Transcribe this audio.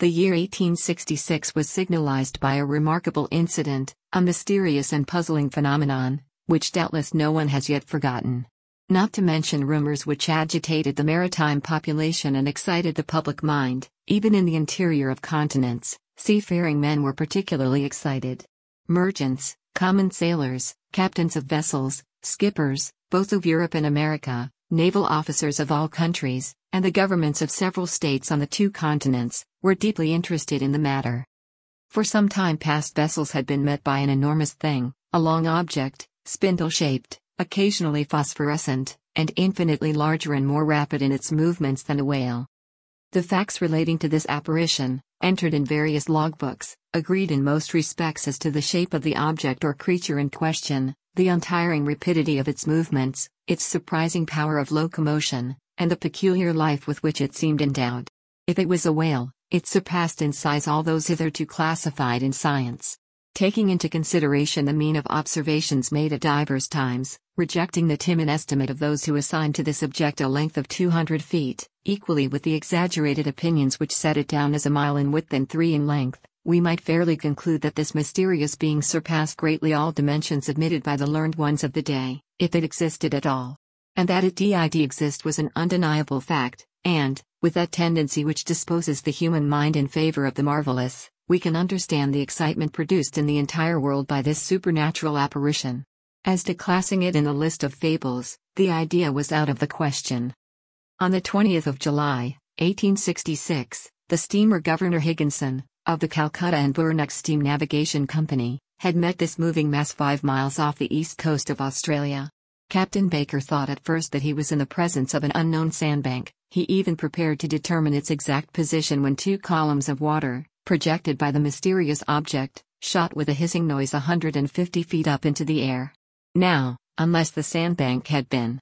The year 1866 was signalized by a remarkable incident, a mysterious and puzzling phenomenon, which doubtless no one has yet forgotten. Not to mention rumors which agitated the maritime population and excited the public mind, even in the interior of continents, seafaring men were particularly excited. Merchants, common sailors, captains of vessels, skippers, both of Europe and America, naval officers of all countries, and the governments of several states on the two continents, were deeply interested in the matter. For some time past vessels had been met by an enormous thing, a long object, spindle-shaped, occasionally phosphorescent, and infinitely larger and more rapid in its movements than a whale. The facts relating to this apparition, entered in various logbooks, agreed in most respects as to the shape of the object or creature in question, the untiring rapidity of its movements, its surprising power of locomotion, and the peculiar life with which it seemed endowed. If it was a whale, it surpassed in size all those hitherto classified in science. Taking into consideration the mean of observations made at divers times, rejecting the timid estimate of those who assigned to this object a length of 200 feet, equally with the exaggerated opinions which set it down as a mile in width and 3 in length, we might fairly conclude that this mysterious being surpassed greatly all dimensions admitted by the learned ones of the day, if it existed at all. And that it did exist was an undeniable fact, and, with that tendency which disposes the human mind in favor of the marvelous, we can understand the excitement produced in the entire world by this supernatural apparition. As to classing it in the list of fables, the idea was out of the question. On the 20th of July, 1866, the steamer Governor Higginson, of the Calcutta and Burnach Steam Navigation Company, had met this moving mass 5 miles off the east coast of Australia. Captain Baker thought at first that he was in the presence of an unknown sandbank. He even prepared to determine its exact position when 2 columns of water, projected by the mysterious object, shot with a hissing noise 150 feet up into the air. Now, unless the sandbank had been